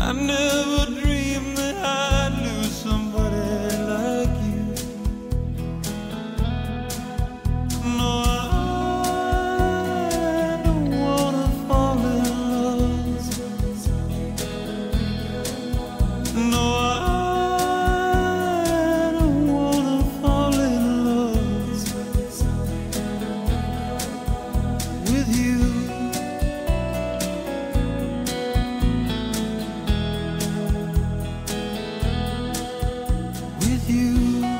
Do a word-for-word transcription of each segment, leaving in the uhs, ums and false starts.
I never dreamed that I'd lose somebody like you. No, I don't wanna fall in love. No, I don't wanna fall in love with you. With you.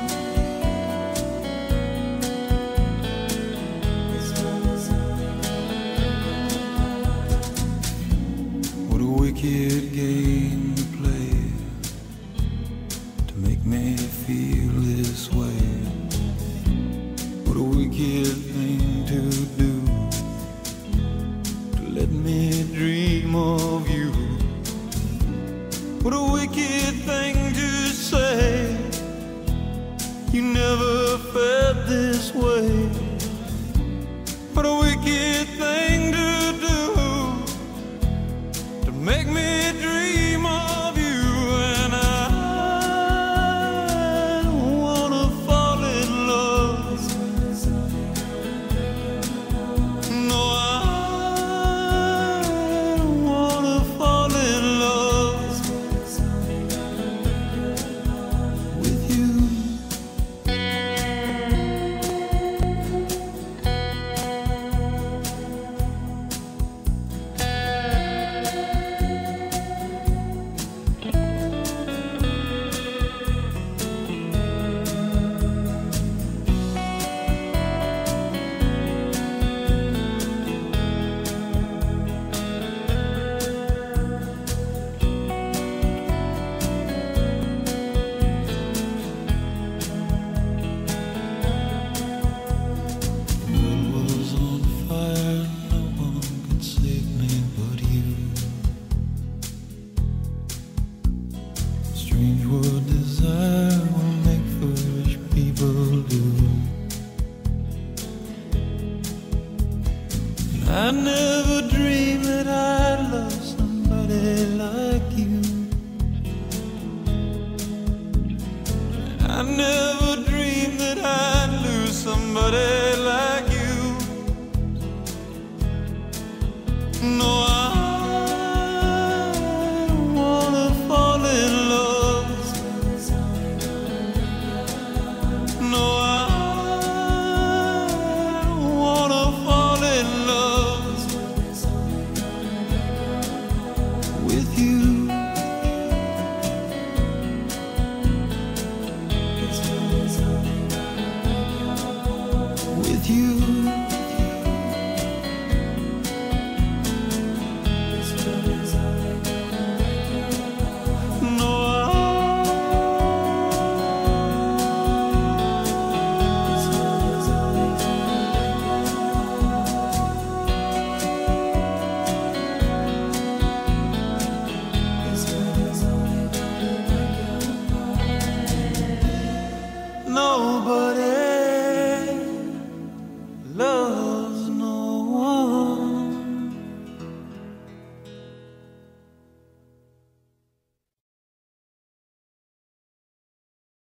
What a wicked game to play to make me feel this way. What a wicked thing to do to let me dream of you. What a wicked thing to say. You never felt this way. What a wicked thing to do to make me dream of you. And I don't wanna fall in love. No, I don't wanna fall in love with you. Strange what desire will make foolish people do. I never dreamed that I'd love somebody like you. I never dreamed that I'd lose somebody like you. No, I don't wanna fall in love. No, I don't wanna fall in love with you.